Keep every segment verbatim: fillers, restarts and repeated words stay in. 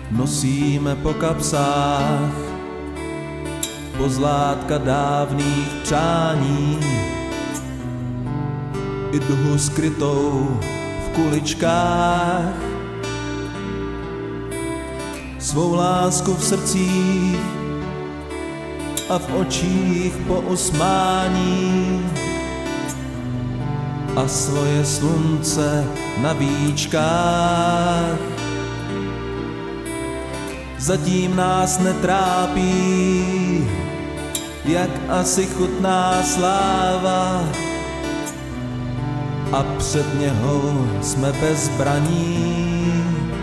nosíme po kapsách pozlátka dávných přání i duhu skrytou v kuličkách, svou lásku v srdcích a v očích po usmání a svoje slunce na víčkách. Zatím nás netrápí, jak asi chutná sláva, a před něhou jsme bez zbraní.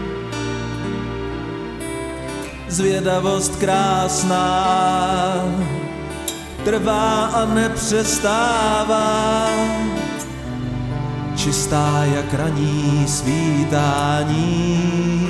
Zvědavost krásná trvá a nepřestává, čistá jak ranní svítání.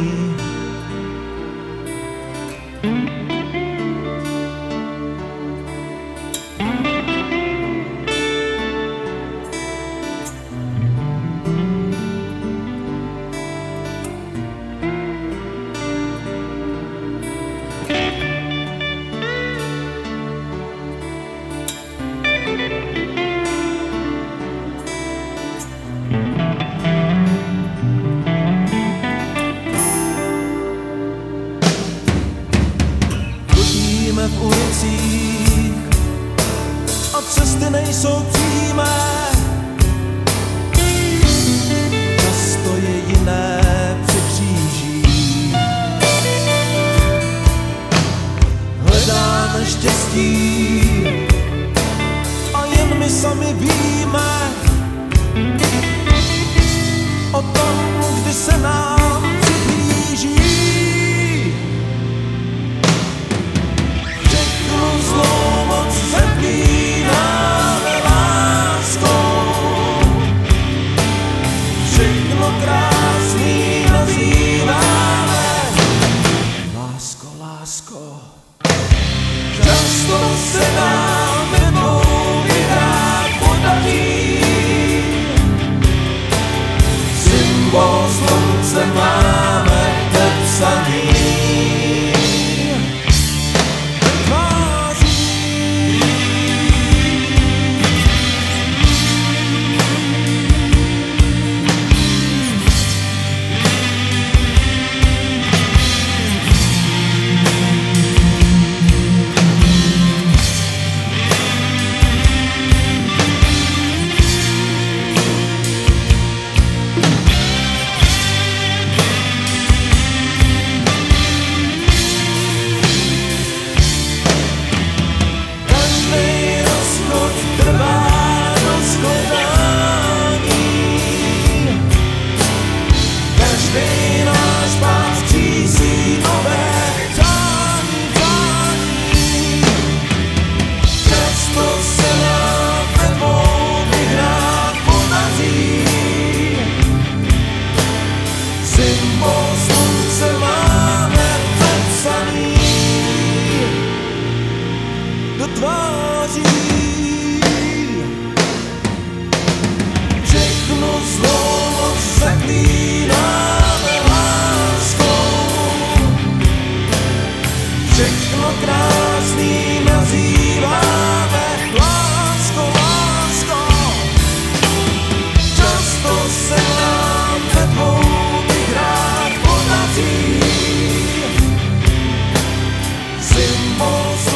V ulicích a cesty nejsou přímé, město je jiné při křížích. Hledáme štěstí a jen my sami víme o tom, kdy se nám přiblíží. Zlou moc zaklínáme láskou, všechno krásný nazýváme lásko, lásko. Často se nám ve dvou vyhrát podaří, symbol slunce máme vepsaný. Do tváří všechno zlo zaklínáme láskou, všechno krásný nazýváme lásko, lásko. Často se nám ve dvou vyhrát podaří, symbol